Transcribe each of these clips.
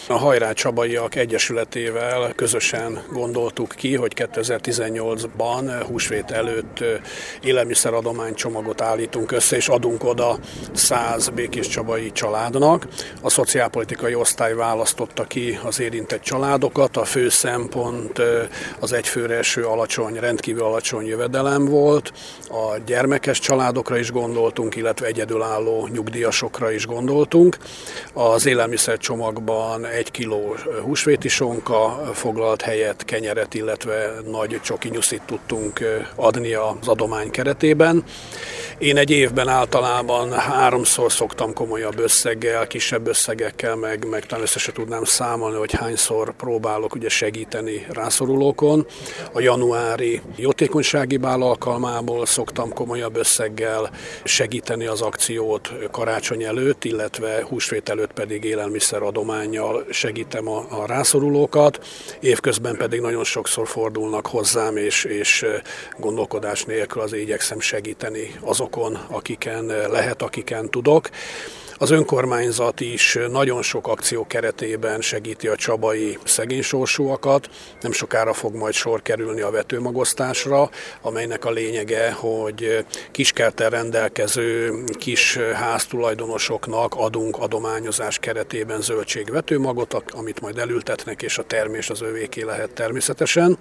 A Hajrá Csabaiak Egyesületével közösen gondoltuk ki, hogy 2018-ban húsvét előtt élelmiszeradománycsomagot állítunk össze, és adunk oda 100 békéscsabai családnak. A szociálpolitikai osztály választotta ki az érintett családokat. A fő szempont az egyfőre eső rendkívül alacsony jövedelem volt. A gyermekes családokra is gondoltunk, illetve egyedülálló nyugdíjasokra is gondoltunk. Az élelmiszercsomagban 1 kiló húsvéti sonka foglalt helyet, kenyeret, illetve nagy csoki nyuszit tudtunk adni az adomány keretében. Én egy évben általában 3-szor szoktam komolyabb összeggel, kisebb összegekkel, meg talán össze se tudnám számolni, hogy hányszor próbálok ugye segíteni rászorulókon. A januári jótékonysági bál alkalmából szoktam komolyabb összeggel segíteni az akciót karácsony előtt, illetve húsvét előtt pedig élelmiszeradománnyal segítem a rászorulókat. Évközben pedig nagyon sokszor fordulnak hozzám, és gondolkodás nélkül azért igyekszem segíteni azokon, akiken lehet, akiken tudok. Az önkormányzat is nagyon sok akció keretében segíti a csabai szegénysorsúakat. Nem sokára fog majd sor kerülni a vetőmagosztásra, amelynek a lényege, hogy kiskerttel rendelkező kis háztulajdonosoknak adunk adományozás keretében zöldségvetőmagot, amit majd elültetnek, és a termés az övéké lehet természetesen.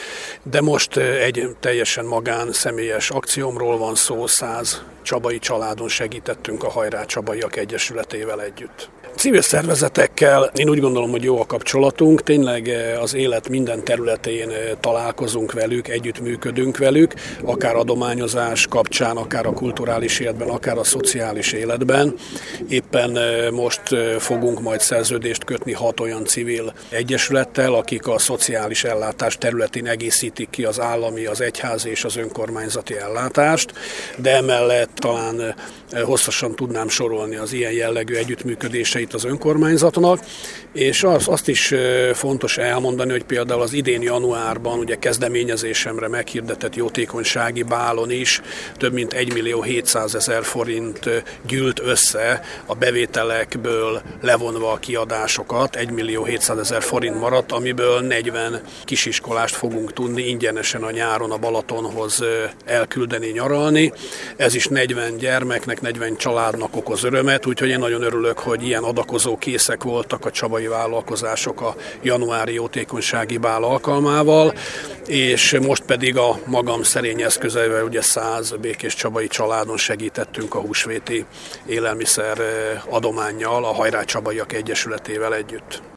De most egy teljesen magánszemélyes akciómról van szó, 100 csabai családon segítettünk a Hajrá Csabaiak Egyesületével együtt. Civil szervezetekkel én úgy gondolom, hogy jó a kapcsolatunk, tényleg az élet minden területén találkozunk velük, együttműködünk velük, akár adományozás kapcsán, akár a kulturális életben, akár a szociális életben. Éppen most fogunk majd szerződést kötni 6 olyan civil egyesülettel, akik a szociális ellátás területén egészítik ki az állami, az egyházi és az önkormányzati ellátást, de emellett talán hosszasan tudnám sorolni az ilyen jellegű együttműködéseit az önkormányzatnak, és azt is fontos elmondani, hogy például az idén januárban ugye kezdeményezésemre meghirdetett jótékonysági bálon is több mint 1.700.000 forint gyűlt össze a bevételekből levonva a kiadásokat, 1.700.000 forint maradt, amiből 40 kisiskolást fogunk tudni ingyenesen a nyáron a Balatonhoz elküldeni nyaralni. Ez is 40 gyermeknek, 40 családnak okoz örömet, úgyhogy én nagyon örülök, hogy ilyen adakozó készek voltak a csabai vállalkozások a januári jótékonysági bál alkalmával, és most pedig a magam szerény eszközeivel ugye 100 békéscsabai családon segítettünk a húsvéti élelmiszer adománnyal a Hajrá Csabaiak Egyesületével együtt.